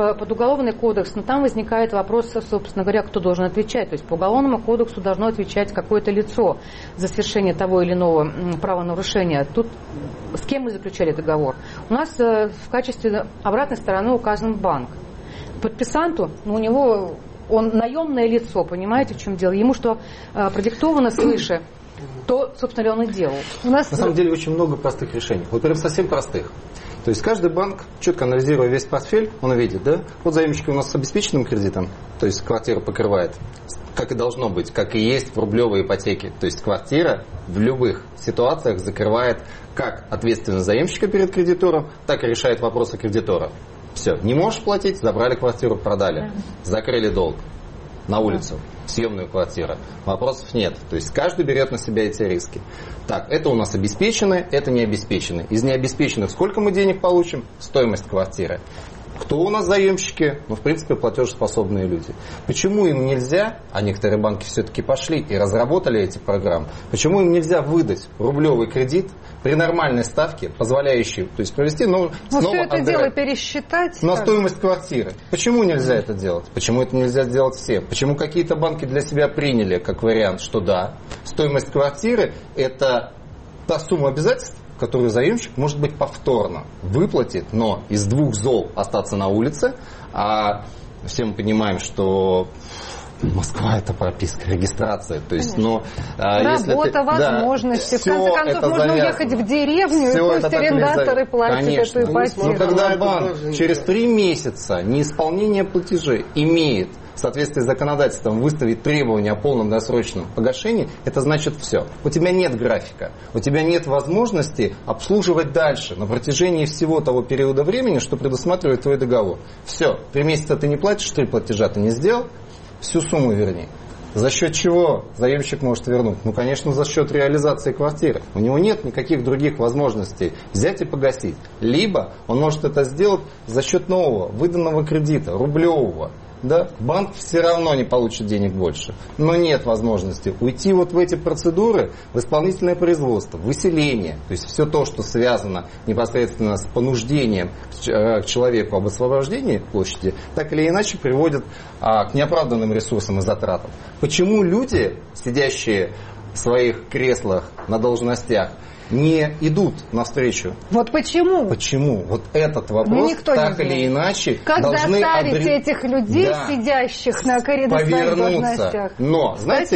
кодекс, но там возникает вопрос, собственно говоря, кто должен отвечать. То есть по уголовному кодексу должно отвечать какое-то лицо за совершение того или иного правонарушения. Тут с кем мы заключали договор? У нас в качестве обратной стороны указан банк. Подписанту, у него он наемное лицо, понимаете, в чем дело? Ему что продиктовано свыше, то, собственно говоря, он и делал.
На самом деле очень много простых решений. Вот прям совсем простых. То есть каждый банк, четко анализируя весь портфель, он видит, да, вот заемщики у нас с обеспеченным кредитом, то есть квартира покрывает, как и должно быть, как и есть в рублевой ипотеке. То есть квартира в любых ситуациях закрывает как ответственность заемщика перед кредитором, так и решает вопросы кредитора. Все, не можешь платить, забрали квартиру, продали, закрыли долг. На улицу, съемную квартиру. Вопросов нет. То есть каждый берет на себя эти риски. Так, это у нас обеспеченные, это не обеспеченные. Из необеспеченных сколько мы денег получим? Стоимость квартиры. Кто у нас заемщики? В принципе, платежеспособные люди. Почему им нельзя, а некоторые банки все-таки пошли и разработали эти программы, почему им нельзя выдать рублевый кредит при нормальной ставке, позволяющей, то есть провести, снова
все это дело пересчитать
на стоимость квартиры? Почему нельзя это делать? Почему это нельзя сделать все? Почему какие-то банки для себя приняли как вариант, что да, стоимость квартиры это та сумма обязательств, которую заемщик, может быть, повторно выплатит, но из двух зол остаться на улице, а все мы понимаем, что Москва это прописка, регистрация. То есть,
работа, возможности. В конце концов, можно уехать в деревню, и пусть арендаторы платят эту ипотеку.
Но когда банк через 3 месяца неисполнения платежей имеет в соответствии с законодательством выставить требования о полном досрочном погашении, это значит все. У тебя нет графика, у тебя нет возможности обслуживать дальше на протяжении всего того периода времени, что предусматривает твой договор. Все, 3 месяца ты не платишь, 3 платежа ты не сделал, всю сумму верни. За счет чего заемщик может вернуть? Конечно, за счет реализации квартиры. У него нет никаких других возможностей взять и погасить. Либо он может это сделать за счет нового, выданного кредита, рублевого. Да? Банк все равно не получит денег больше. Но нет возможности уйти вот в эти процедуры, в исполнительное производство, в выселение. То есть все то, что связано непосредственно с понуждением к человеку об освобождении площади, так или иначе приводит к неоправданным ресурсам и затратам. Почему люди, сидящие в своих креслах на должностях, не идут навстречу.
Вот почему?
Почему? Вот этот вопрос так или иначе
как
должны
заставить этих людей, сидящих на своих должностях?
Но, знаете,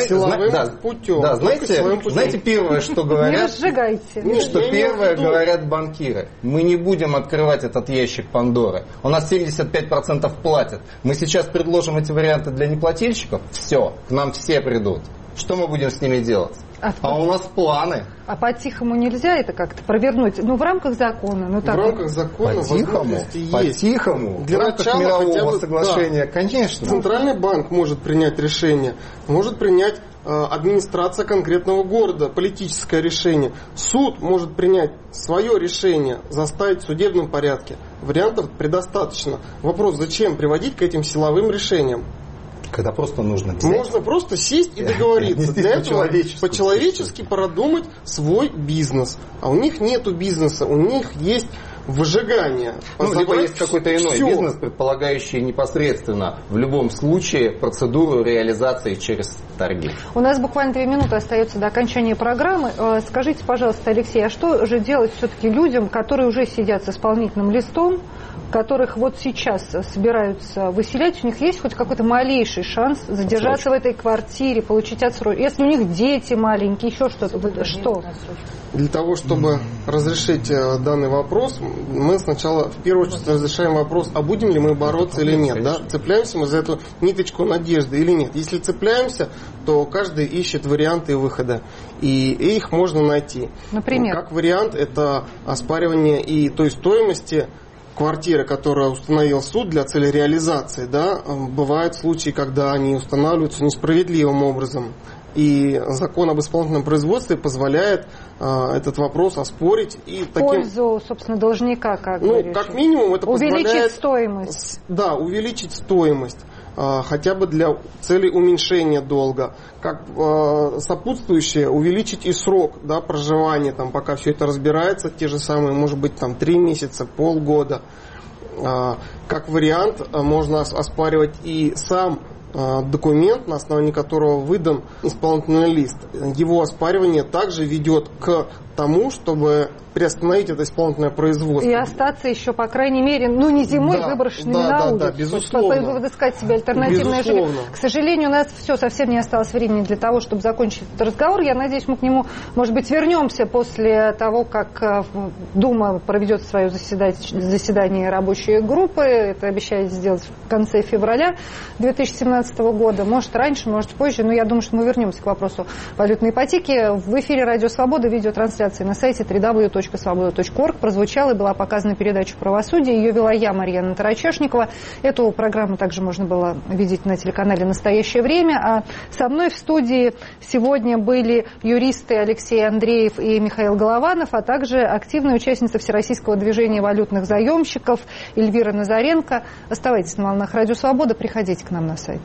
первое, что говорят...
Не разжигайте.
Что первое говорят банкиры. Мы не будем открывать этот ящик Пандоры. У нас 75% платят. Мы сейчас предложим эти варианты для неплательщиков. Все, к нам все придут. Что мы будем с ними делать? А у нас планы.
А по-тихому нельзя это как-то провернуть? В рамках закона.
В рамках закона возможности есть.
По-тихому. Для начала мирового соглашения, конечно.
Центральный банк может принять решение, может принять администрация конкретного города, политическое решение. Суд может принять свое решение, заставить в судебном порядке. Вариантов предостаточно. Вопрос, зачем приводить к этим силовым решениям?
Когда просто нужно взять.
Можно просто сесть и договориться. Для этого по-человечески продумать свой бизнес. А у них нету бизнеса, у них есть выжигание.
Либо есть какой-то иной бизнес, предполагающий непосредственно в любом случае процедуру реализации через торги.
У нас буквально 2 минуты остается до окончания программы. Скажите, пожалуйста, Алексей, а что же делать все-таки людям, которые уже сидят с исполнительным листом, которых вот сейчас собираются выселять, у них есть хоть какой-то малейший шанс задержаться в этой квартире, получить отсрочку? Если у них дети маленькие, еще что-то, что?
Для того, чтобы разрешить данный вопрос, мы сначала в первую очередь разрешаем вопрос, а будем ли мы бороться или нет. Да? Цепляемся мы за эту ниточку надежды или нет. Если цепляемся, то каждый ищет варианты выхода. И их можно найти.
Например?
Как вариант, это оспаривание и той стоимости квартиры, которую установил суд для цели реализации. Да? Бывают случаи, когда они устанавливаются несправедливым образом. И закон об исполнительном производстве позволяет этот вопрос оспорить. И
в пользу, собственно, должника, как
как минимум это позволяет...
Увеличить стоимость.
Да, увеличить стоимость. Хотя бы для цели уменьшения долга. Как сопутствующее, увеличить и срок проживания, пока все это разбирается, те же самые, может быть, 3 месяца, полгода. Как вариант, можно оспаривать и сам документ, на основании которого выдан исполнительный лист. Его оспаривание также ведет к тому, чтобы приостановить это исполнительное производство.
И остаться еще, по крайней мере, не зимой выброшенными на улицу.
Да, безусловно.
Подыскать себе альтернативное жилье. К сожалению, у нас совсем не осталось времени для того, чтобы закончить этот разговор. Я надеюсь, мы к нему, может быть, вернемся после того, как Дума проведет свое заседание рабочей группы. Это обещает сделать в конце февраля 2017 года. Может, раньше, может, позже. Но я думаю, что мы вернемся к вопросу валютной ипотеки. В эфире «Радио Свобода», видеотрансляции на сайте www.svoboda.org прозвучала и была показана передача «Правосудие». Ее вела я, Марьяна Тарачешникова. Эту программу также можно было видеть на телеканале «Настоящее время». А со мной в студии сегодня были юристы Алексей Андреев и Михаил Голованов, а также активная участница Всероссийского движения валютных заемщиков Эльвира Назаренко. Оставайтесь на волнах «Радио Свобода», приходите к нам на сайт.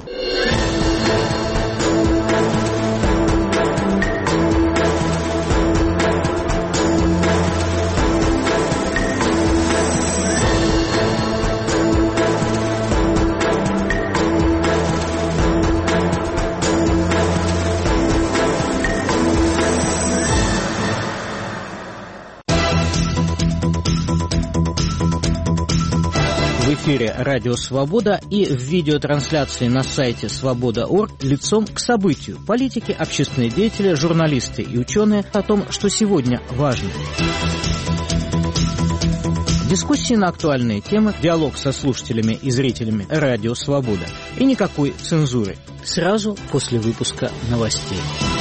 В эфире «Радио Свобода» и в видеотрансляции на сайте Свобода.орг лицом к событию. Политики, общественные деятели, журналисты и ученые о том, что сегодня важно. Дискуссии на актуальные темы, диалог со слушателями и зрителями «Радио Свобода». И никакой цензуры. Сразу после выпуска новостей.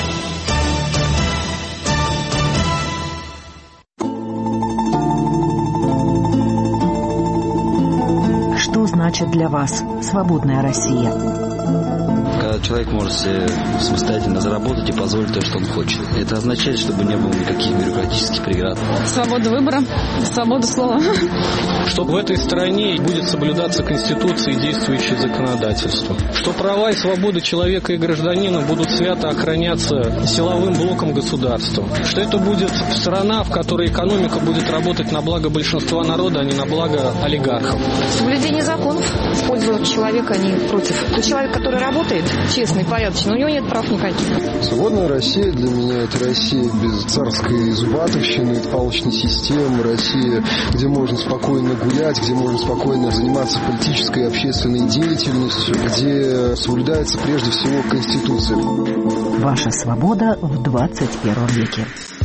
Что значит для вас свободная Россия?
Когда человек может себе самостоятельно заработать и позволить то, что он хочет. Это означает, чтобы не было никаких бюрократических преград.
Свобода выбора, свобода слова.
Что в этой стране будет соблюдаться Конституция и действующее законодательство. Что права и свободы человека и гражданина будут свято охраняться силовым блоком государства. Что это будет страна, в которой экономика будет работать на благо большинства народа, а не на благо олигархов.
Соблюдение законов в пользу человека, а не против. Тот человек, который работает,
честный, порядочный. У него нет прав никаких.
Свободная Россия для меня — это Россия без царской зубатовщины, палочной системы, Россия, где можно спокойно гулять, где можно спокойно заниматься политической и общественной деятельностью, где соблюдается прежде всего Конституция.
Ваша свобода в 21 веке.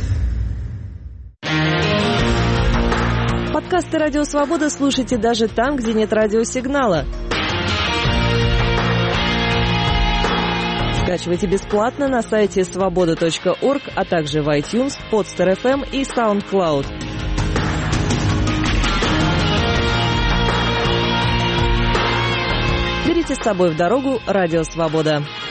Подкасты «Радио Свобода» слушайте даже там, где нет радиосигнала. Скачивайте бесплатно на сайте svoboda.org, а также в iTunes, Podster FM и SoundCloud. Берите с собой в дорогу «Радио Свобода».